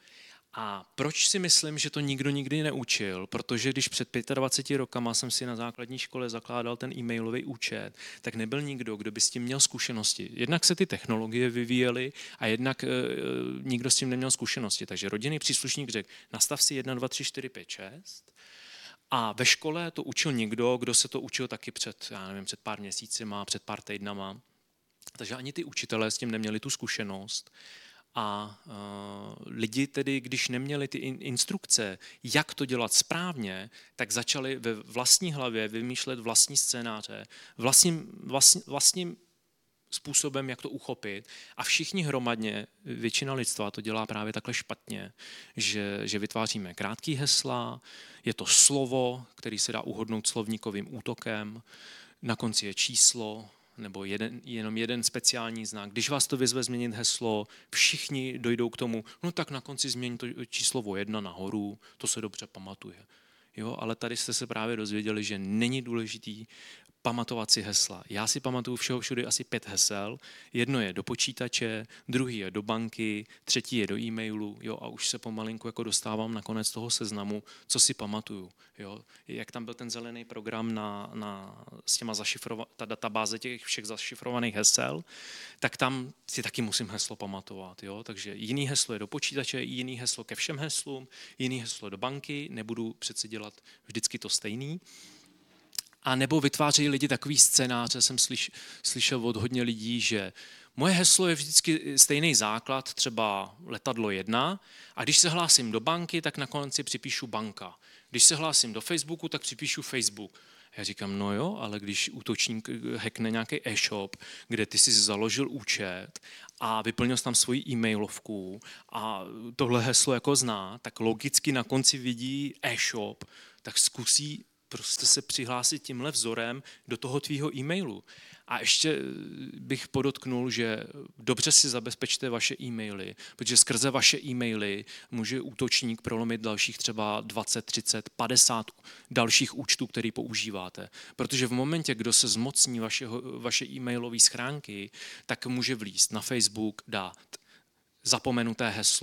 A proč si myslím, že to nikdo nikdy neučil? Protože když před dvaceti pěti rokama jsem si na základní škole zakládal ten e-mailový účet, tak nebyl nikdo, kdo by s tím měl zkušenosti. Jednak se ty technologie vyvíjely a jednak e, nikdo s tím neměl zkušenosti. Takže rodinný příslušník řekl, nastav si jedna, dva, tři, čtyři, pět, šest. A ve škole to učil někdo, kdo se to učil taky před, já nevím, před pár měsícima, před pár týdnama. Takže ani ty učitelé s tím neměli tu zkušenost. A uh, lidi tedy, když neměli ty in, instrukce, jak to dělat správně, tak začali ve vlastní hlavě vymýšlet vlastní scénáře, vlastním, vlastní, vlastním způsobem, jak to uchopit. A všichni hromadně, většina lidstva to dělá právě takhle špatně, že, že vytváříme krátký hesla, je to slovo, který se dá uhodnout slovníkovým útokem, na konci je číslo, nebo jeden, jenom jeden speciální znak. Když vás to vyzve změnit heslo, všichni dojdou k tomu, no tak na konci změní to číslo o jedna nahoru, to se dobře pamatuje. Jo, ale tady jste se právě dozvěděli, že není důležitý pamatovat si hesla. Já si pamatuju všeho všude asi pět hesel. Jedno je do počítače, druhý je do banky, třetí je do e-mailu, jo, a už se pomalinku jako dostávám na konec toho seznamu, co si pamatuju. Jo. Jak tam byl ten zelený program na, na, s těma zašifrova, ta databáze těch všech zašifrovaných hesel, tak tam si taky musím heslo pamatovat. Jo. Takže jiný heslo je do počítače, jiný heslo ke všem heslům, jiný heslo do banky, nebudu přece dělat vždycky to stejný. A nebo vytvářejí lidi takový scénáře, jsem slyš, slyšel od hodně lidí, že moje heslo je vždycky stejný základ, třeba letadlo jedna, a když se hlásím do banky, tak nakonec si připíšu banka. Když se hlásím do Facebooku, tak připíšu Facebook. Já říkám, no jo, ale když útočník hackne nějaký e-shop, kde ty jsi založil účet a vyplnil jsi tam svoji e-mailovku a tohle heslo jako zná, tak logicky na konci vidí e-shop, tak zkusí prostě se přihlásit tímhle vzorem do toho tvýho e-mailu. A ještě bych podotknul, že dobře si zabezpečte vaše e-maily, protože skrze vaše e-maily může útočník prolomit dalších třeba dvacet, třicet, padesát dalších účtů, který používáte. Protože v momentě, kdo se zmocní vašeho, vaše e-mailové schránky, tak může vlízt na Facebook, dát zapomenuté heslo,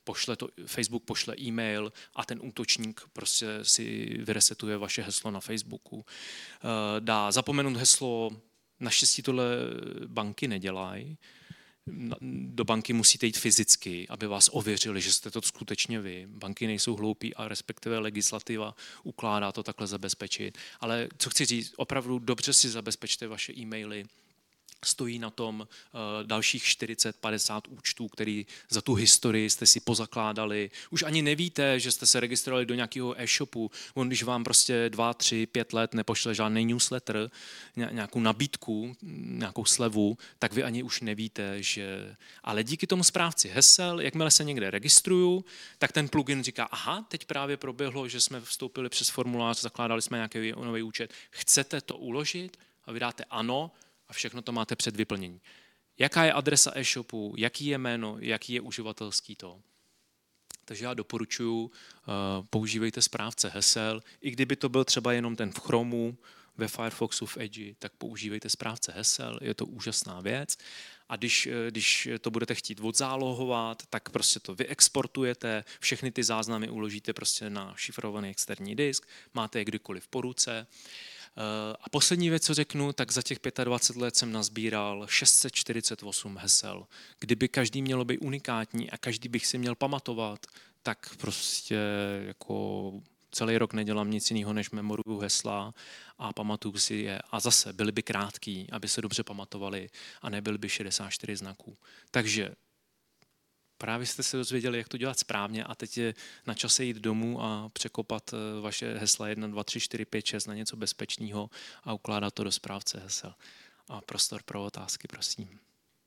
pošle to, Facebook pošle e-mail a ten útočník prostě si vyresetuje vaše heslo na Facebooku. Dá zapomenout heslo, naštěstí tohle banky nedělají. Do banky musíte jít fyzicky, aby vás ověřili, že jste to skutečně vy. Banky nejsou hloupí a respektive legislativa ukládá to takhle zabezpečit. Ale co chci říct, opravdu dobře si zabezpečte vaše e-maily. Stojí na tom uh, dalších čtyřicet padesát účtů, který za tu historii jste si pozakládali. Už ani nevíte, že jste se registrovali do nějakého e-shopu. On, když vám prostě dva, tři, pět let nepošle žádný newsletter, nějakou nabídku, nějakou slevu, tak vy ani už nevíte, že... Ale díky tomu správci hesel, jakmile se někde registruju, tak ten plugin říká, aha, teď právě proběhlo, že jsme vstoupili přes formulář, zakládali jsme nějaký nový účet. Chcete to uložit? A vy dáte ano, a všechno to máte před vyplnění. Jaká je adresa e-shopu, jaký je jméno, jaký je uživatelský to. Takže já doporučuji, uh, používejte správce hesel, i kdyby to byl třeba jenom ten v Chromu, ve Firefoxu, v Edge, tak používejte správce hesel, je to úžasná věc. A když, když to budete chtít odzálohovat, tak prostě to vyexportujete, všechny ty záznamy uložíte prostě na šifrovaný externí disk, máte je kdykoliv po ruce. A poslední věc, co řeknu, tak za těch dvacet pět let jsem nazbíral šest set čtyřicet osm hesel. Kdyby každý mělo být unikátní a každý bych si měl pamatovat, tak prostě jako celý rok nedělám nic jiného, než memoruju hesla a pamatuju si je. A zase byly by krátký, aby se dobře pamatovali a nebyly by šedesát čtyři znaků. Takže právě jste se dozvěděli, jak to dělat správně a teď je na čase jít domů a překopat vaše hesla jedna, dva, tři, čtyři, pět, šest na něco bezpečného a ukládat to do správce hesel. A prostor pro otázky, prosím.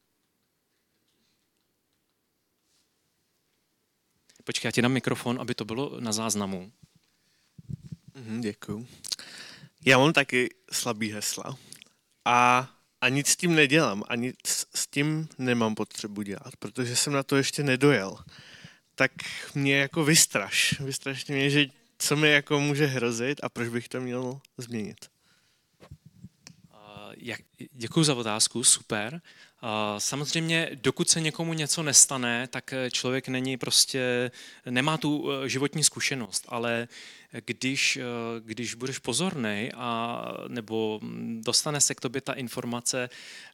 Počkej, já ti dám mikrofon, aby to bylo na záznamu. Děkuju. Já mám taky slabý hesla a a nic s tím nedělám, ani s tím nemám potřebu dělat, protože jsem na to ještě nedojel. Tak mě jako vystraš, vystrašně mě, že co mi jako může hrozit a proč bych to měl změnit. Děkuji za otázku, super. Samozřejmě, dokud se někomu něco nestane, tak člověk není prostě, nemá tu životní zkušenost, ale když, když budeš pozornej a nebo dostane se k tobě ta informace,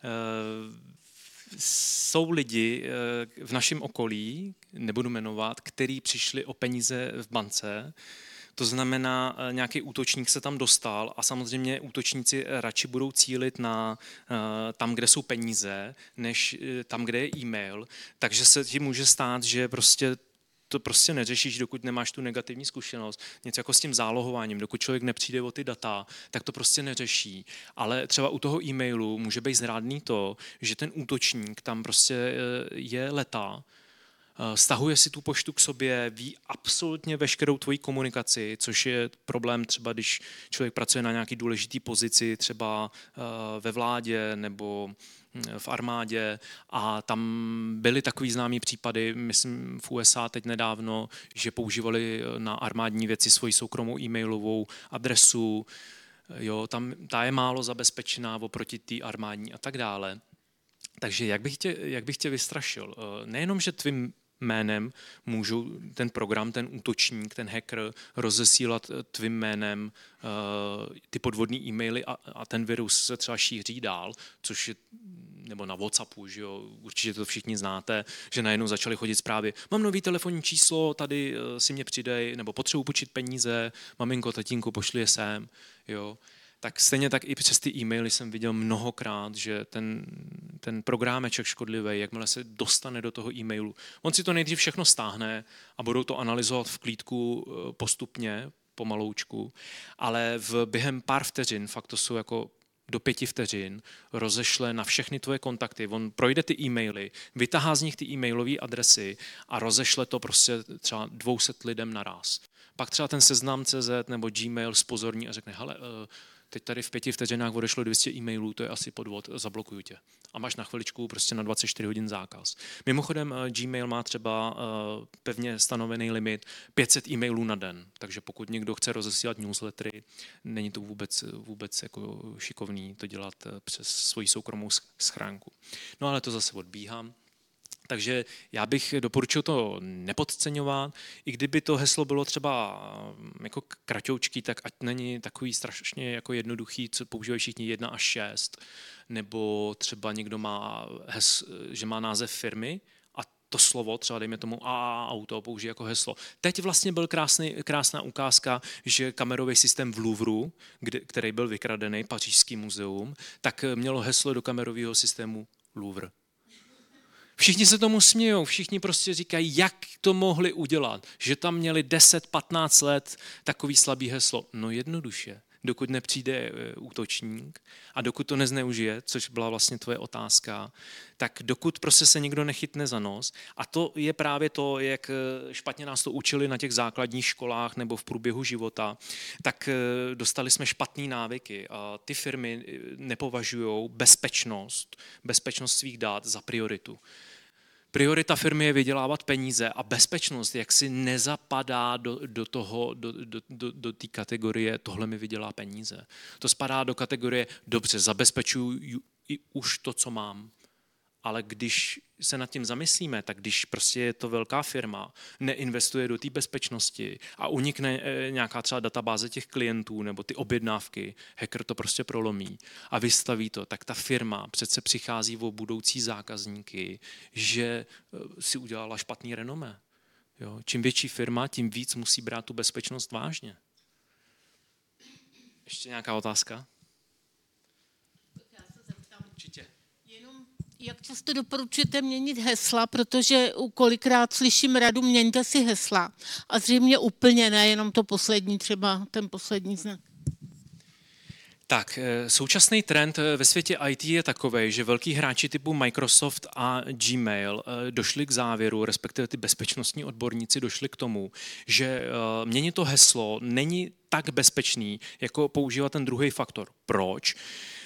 jsou lidi v našem okolí, nebudu jmenovat, který přišli o peníze v bance. To znamená, nějaký útočník se tam dostal a samozřejmě útočníci radši budou cílit na tam, kde jsou peníze, než tam, kde je e-mail. Takže se ti může stát, že prostě to prostě neřešíš, dokud nemáš tu negativní zkušenost. Něco jako s tím zálohováním, dokud člověk nepřijde o ty data, tak to prostě neřeší. Ale třeba u toho e-mailu může být zrádný to, že ten útočník tam prostě je letá, stahuje si tu poštu k sobě, ví absolutně veškerou tvoji komunikaci, což je problém třeba, když člověk pracuje na nějaký důležitý pozici, třeba ve vládě nebo v armádě a tam byly takový známý případy, myslím v U S A teď nedávno, že používali na armádní věci svoji soukromou e-mailovou adresu, jo, tam ta je málo zabezpečená oproti té armádní a tak dále. Takže jak bych tě, jak bych tě vystrašil? Nejenom, že tvým jménem můžu ten program, ten útočník, ten hacker rozesílat tvým jménem uh, ty podvodné e-maily a, a ten virus se třeba šíří dál, což je, nebo na WhatsAppu, že jo, určitě to všichni znáte, že najednou začaly chodit zprávy, mám nový telefonní číslo, tady uh, si mě přidej, nebo potřebuji počít peníze, maminko, tatínko, pošli je sem, jo. Tak stejně tak i přes ty e-maily jsem viděl mnohokrát, že ten, ten programeček škodlivý, jakmile se dostane do toho e-mailu, on si to nejdřív všechno stáhne a budou to analyzovat v klídku postupně, pomaloučku, ale v během pár vteřin, fakt to jsou jako do pěti vteřin, rozešle na všechny tvoje kontakty. On projde ty e-maily, vytahá z nich ty e-mailové adresy a rozešle to prostě třeba dvě stě lidem naraz. Pak třeba ten Seznam tečka cé zet nebo Gmail zpozorní a řekne, hele, teď tady v pěti vteřinách odešlo dvě stě e-mailů, to je asi podvod, zablokuju tě. A máš na chviličku prostě na dvacet čtyři hodin zákaz. Mimochodem Gmail má třeba pevně stanovený limit pět set e-mailů na den, takže pokud někdo chce rozesílat newslettery, není to vůbec, vůbec jako šikovný to dělat přes svoji soukromou schránku. No ale to zase odbíhám. Takže já bych doporučil to nepodceňovat, i kdyby to heslo bylo třeba jako kratoučký, tak ať není takový strašně jako jednoduchý, co používají všichni jedna až šest, nebo třeba někdo má, hes, že má název firmy a to slovo, třeba dejme tomu A A auto, použije jako heslo. Teď vlastně byl krásný, krásná ukázka, že kamerový systém v Louvru, kde, který byl vykradený, Pařížský muzeum, tak mělo heslo do kamerového systému Louvre. Všichni se tomu smějou, všichni prostě říkají, jak to mohli udělat, že tam měli deset patnáct let takový slabý heslo. No jednoduše, dokud nepřijde útočník a dokud to nezneužije, což byla vlastně tvoje otázka, tak dokud prostě se někdo nechytne za nos. A to je právě to, jak špatně nás to učili na těch základních školách nebo v průběhu života, tak dostali jsme špatné návyky. A ty firmy nepovažují bezpečnost, bezpečnost svých dat za prioritu. Priorita firmy je vydělávat peníze a bezpečnost jaksi nezapadá do, do toho, do, do, do, do té kategorie tohle mi vydělá peníze. To spadá do kategorie dobře, zabezpečuju i už to, co mám. Ale když se nad tím zamyslíme, tak když prostě je to velká firma, neinvestuje do té bezpečnosti a unikne nějaká třeba databáze těch klientů nebo ty objednávky, hacker to prostě prolomí a vystaví to, tak ta firma přece přichází o budoucí zákazníky, že si udělala špatný renomé. Jo? Čím větší firma, tím víc musí brát tu bezpečnost vážně. Ještě nějaká otázka? Určitě. Jak často doporučujete měnit hesla, protože kolikrát slyším radu, měňte si hesla. A zřejmě úplně ne, jenom to poslední, třeba ten poslední znak. Tak, současný trend ve světě í té je takový, že velký hráči typu Microsoft a Gmail došli k závěru, respektive ty bezpečnostní odborníci došli k tomu, že měnit to heslo není tak bezpečný, jako používat ten druhý faktor. Proč?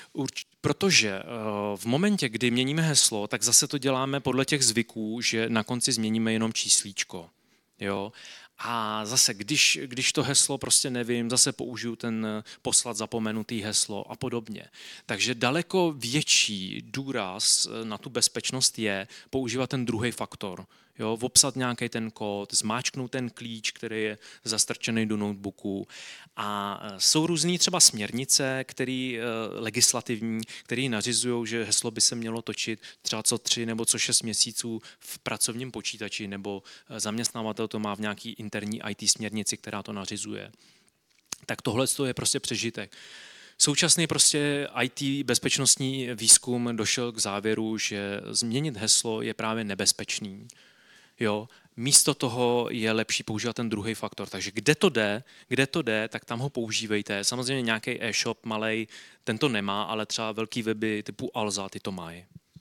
Protože v momentě, kdy měníme heslo, tak zase to děláme podle těch zvyků, že na konci změníme jenom číslíčko. Jo? A zase, když, když to heslo prostě nevím, zase použiju ten poslat zapomenutý heslo a podobně. Takže daleko větší důraz na tu bezpečnost je používat ten druhý faktor. Jo, vopsat nějaký ten kód, zmáčknout ten klíč, který je zastrčený do notebooku. A jsou různý třeba směrnice, který, legislativní, které nařizují, že heslo by se mělo točit třeba co tři nebo co šest měsíců v pracovním počítači, nebo zaměstnavatel to má v nějaký interní í té směrnici, která to nařizuje. Tak tohle je prostě přežitek. Současný prostě í té bezpečnostní výzkum došel k závěru, že změnit heslo je právě nebezpečný. Jo, místo toho je lepší používat ten druhý faktor. Takže kde to jde, kde to jde, tak tam ho používejte. Samozřejmě nějaký e-shop malej, ten to nemá, ale třeba velký weby typu Alza, ty to mají.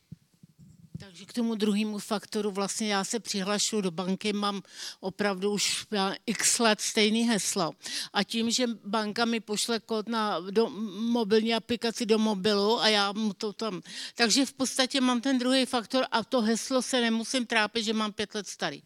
Takže k tomu druhému faktoru vlastně já se přihlašuju do banky, mám opravdu už x let stejný heslo. A tím, že banka mi pošle kód na do, mobilní aplikaci do mobilu a já mu to tam... Takže v podstatě mám ten druhý faktor a to heslo se nemusím trápit, že mám pět let starý.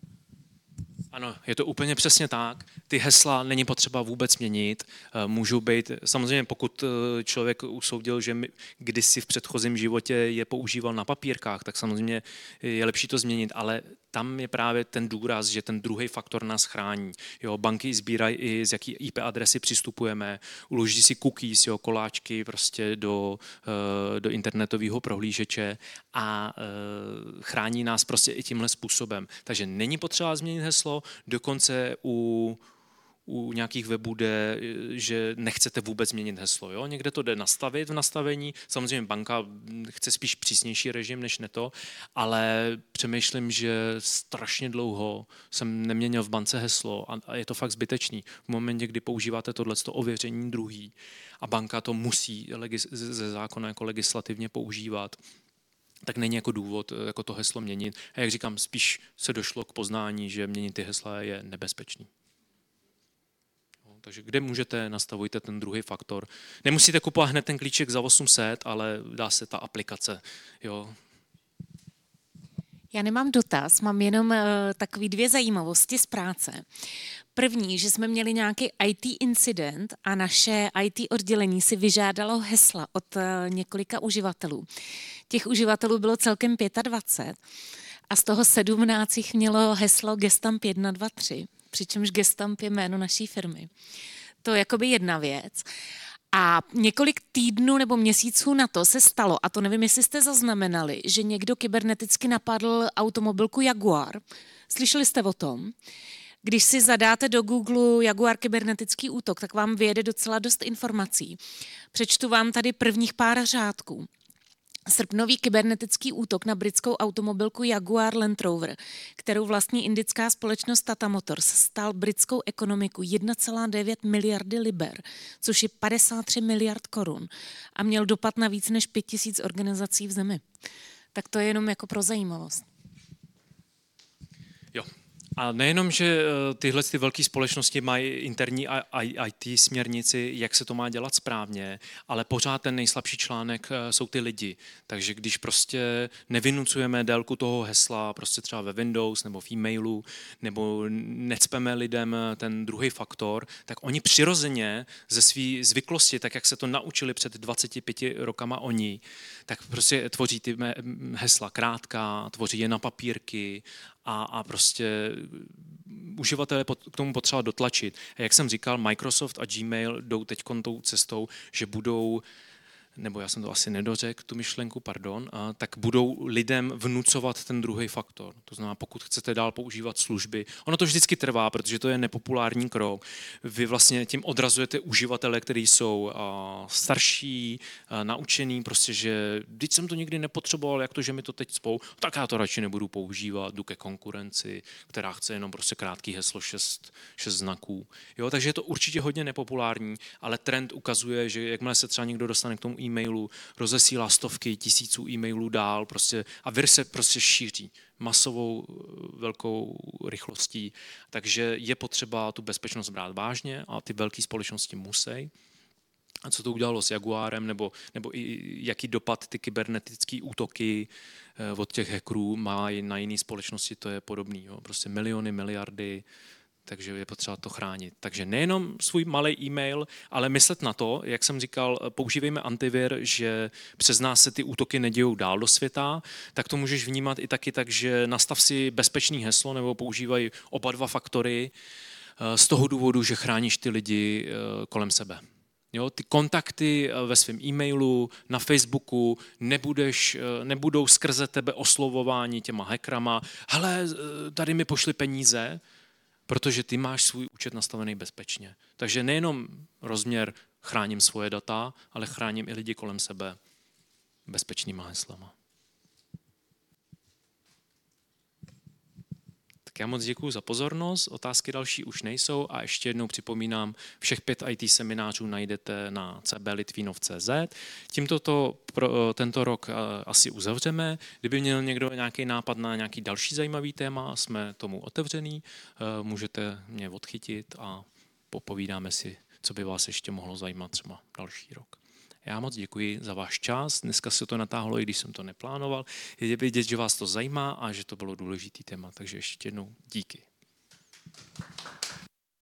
Ano, je to úplně přesně tak. Ty hesla není potřeba vůbec měnit. Můžou být, samozřejmě pokud člověk usoudil, že kdysi v předchozím životě je používal na papírkách, tak samozřejmě je lepší to změnit, ale tam je právě ten důraz, že ten druhý faktor nás chrání. Jo, banky sbírají i z jaký í pé adresy přistupujeme, uloží si cookies, jo, koláčky prostě do, do internetového prohlížeče a chrání nás prostě i tímhle způsobem. Takže není potřeba změnit heslo, dokonce u u nějakých webů jde, že nechcete vůbec změnit heslo. Jo? Někde to jde nastavit v nastavení, samozřejmě banka chce spíš přísnější režim než neto, ale přemýšlím, že strašně dlouho jsem neměnil v bance heslo a je to fakt zbytečný. V momentě, kdy používáte tohleto ověření druhý a banka to musí ze zákona jako legislativně používat, tak není jako důvod jako to heslo měnit. A jak říkám, spíš se došlo k poznání, že měnit ty hesla je nebezpečný. Takže kde můžete, nastavujte ten druhý faktor. Nemusíte kupovat hned ten klíček za osm set, ale dá se ta aplikace. Jo. Já nemám dotaz, mám jenom uh, takový dvě zajímavosti z práce. První, že jsme měli nějaký í té incident a naše í té oddělení si vyžádalo hesla od uh, několika uživatelů. Těch uživatelů bylo celkem dvacet pět. a z toho sedmnáct jich mělo heslo Gestamp jedna, dva, tři, přičemž Gestamp je jméno naší firmy. To je jakoby jedna věc. A několik týdnů nebo měsíců na to se stalo, a to nevím, jestli jste zaznamenali, že někdo kyberneticky napadl automobilku Jaguar. Slyšeli jste o tom? Když si zadáte do Google Jaguar kybernetický útok, tak vám vyjede docela dost informací. Přečtu vám tady prvních pár řádků. Srpnový kybernetický útok na britskou automobilku Jaguar Land Rover, kterou vlastní indická společnost Tata Motors, stál britskou ekonomiku jedna celá devět miliardy liber, což je padesát tři miliard korun, a měl dopad na víc než pět tisíc organizací v zemi. Tak to je jenom jako pro zajímavost. Jo. A nejenom, že tyhle ty velké společnosti mají interní í té směrnici, jak se to má dělat správně, ale pořád ten nejslabší článek jsou ty lidi. Takže když prostě nevynucujeme délku toho hesla, prostě třeba ve Windows nebo v e-mailu, nebo necpeme lidem ten druhý faktor, tak oni přirozeně ze své zvyklosti, tak jak se to naučili před dvaceti pěti rokama oni, tak prostě tvoří ty hesla krátká, tvoří je na papírky, A, a prostě uživatelé k tomu potřeba dotlačit. A jak jsem říkal, Microsoft a Gmail jdou teď tou cestou, že budou, nebo já jsem to asi nedořekl, tu myšlenku, pardon, a, tak budou lidem vnucovat ten druhý faktor. To znamená, pokud chcete dál používat služby, ono to vždycky trvá, protože to je nepopulární krok. Vy vlastně tím odrazujete uživatele, kteří jsou a, starší, a, naučený, prostě, že když jsem to nikdy nepotřeboval, jak to, že mi to teď spou, tak já to radši nebudu používat, jdu ke konkurenci, která chce jenom prostě krátký heslo, šest, šest znaků. Jo, takže je to určitě hodně nepopulární, ale trend ukazuje, že jakmile se třeba někdo dostane k tomu e-mailu, rozesílá stovky tisíců e-mailů dál prostě, a vir se prostě šíří masovou velkou rychlostí. Takže je potřeba tu bezpečnost brát vážně a ty velké společnosti musí. A co to udělalo s Jaguarem, nebo, nebo i jaký dopad ty kybernetické útoky od těch hackerů mají na jiné společnosti, to je podobný. Jo. Prostě miliony, miliardy, takže je potřeba to chránit. Takže nejenom svůj malý e-mail, ale myslet na to, jak jsem říkal, používejme antivir, že přes nás se ty útoky nedějou dál do světa, tak to můžeš vnímat i taky tak, že nastav si bezpečný heslo nebo používají oba dva faktory z toho důvodu, že chráníš ty lidi kolem sebe. Jo, ty kontakty ve svém e-mailu, na Facebooku nebudeš, nebudou skrze tebe oslovováni těma hackerama. Hele, tady mi pošli peníze, protože ty máš svůj účet nastavený bezpečně. Takže nejenom rozměr chráním svoje data, ale chráním i lidi kolem sebe bezpečnýma heslama. Tak já moc děkuji za pozornost, otázky další už nejsou a ještě jednou připomínám, všech pět í té seminářů najdete na c b litvinov tečka c z. Tímto to pro tento rok asi uzavřeme. Kdyby měl někdo nějaký nápad na nějaký další zajímavý téma, jsme tomu otevřený, můžete mě odchytit a popovídáme si, co by vás ještě mohlo zajímat třeba další rok. Já moc děkuji za váš čas. Dneska se to natáhlo, i když jsem to neplánoval. Je vidět, že vás to zajímá a že to bylo důležitý téma, takže ještě jednou díky.